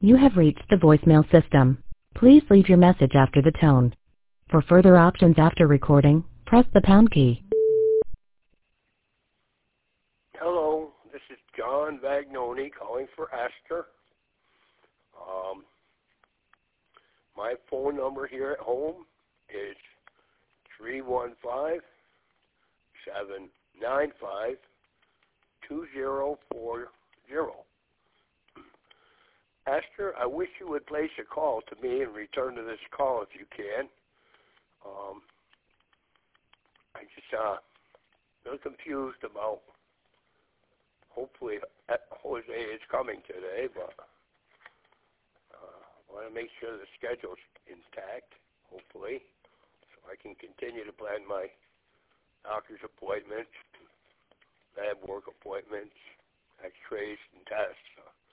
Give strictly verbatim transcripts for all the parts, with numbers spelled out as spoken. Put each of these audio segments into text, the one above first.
You have reached the voicemail system. Please leave your message after the tone. For further options after recording, press the pound key. Hello, this is John Vagnoni calling for Esther. Um, my phone number here at home is three one five, seven nine five, two zero four zero. Esther, I wish you would place a call to me and return to this call if you can. Um, I just uh, a little confused about. Hopefully, Jose is coming today, but uh, I want to make sure the schedule's intact. Hopefully, so I can continue to plan my doctor's appointments, lab work appointments, X-rays, and tests.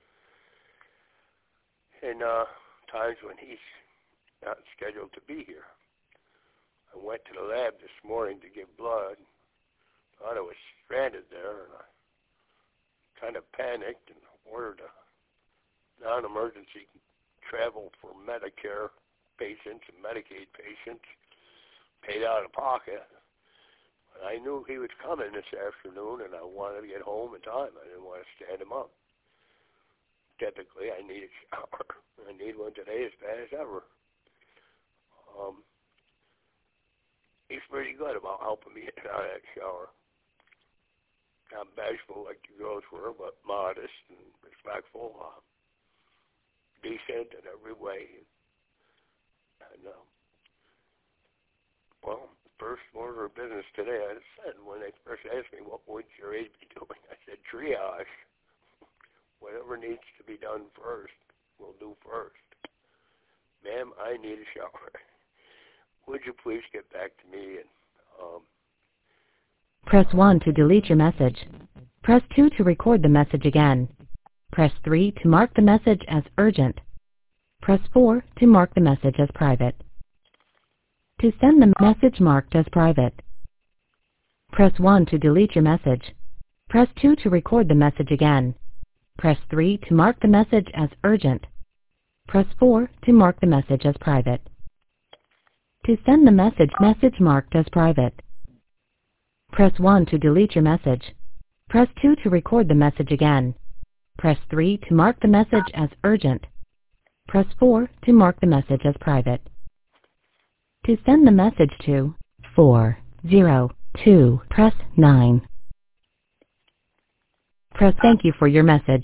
And uh, times when he's not scheduled to be here. I went to the lab this morning to give blood. Thought I was stranded there, and I kind of panicked and ordered a non-emergency travel for Medicare patients and Medicaid patients, paid out of pocket. But I knew he was coming this afternoon, and I wanted to get home in time. I didn't want to stand him up. Typically, I need a shower. I need one today as bad as ever. Um, he's pretty good about helping me get out of that shower. Not bashful like the girls were, but modest and respectful, uh, decent in every way. And, uh, well, first order of business today, I said, when they first asked me what would your aide be doing, I said triage. Whatever needs to be done first, we'll do first. Ma'am, I need a shower. Would you please get back to me? And um, Press one to delete your message. Press two to record the message again. Press three to mark the message as urgent. Press four to mark the message as private. To send the message marked as private, press one to delete your message. Press two to record the message again. Press three to mark the message as urgent. Press four to mark the message as private. To send the message message marked as private, press one to delete your message. Press two to record the message again. Press three to mark the message as urgent. Press four to mark the message as private. To send the message to four zero two, press nine. Press thank you for your message.